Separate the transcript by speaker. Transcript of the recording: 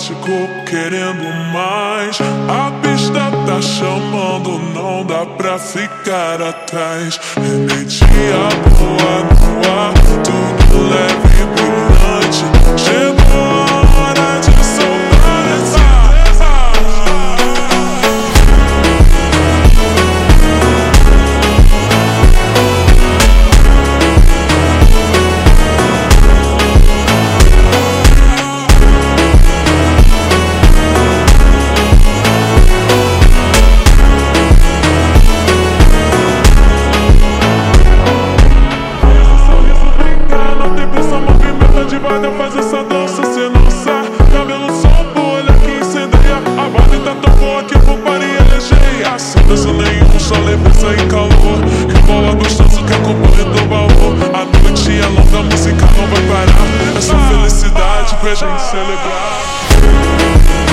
Speaker 1: ficou querendo mais. A pista tá chamando, não dá pra ficar atrás. Energia boa no ar, tudo leve e brilhante. Chegou a hora de soltar essa. Vai fazer essa dança, cê não sabe. Cabelo solto, olha que incendeia. A vibe tá tão boa que vou parar e eleger. Sem dança nenhum, só leveza e calor. Rebola gostoso que acompanha do valor. A noite é longa, a música não vai parar. É só felicidade pra gente celebrar.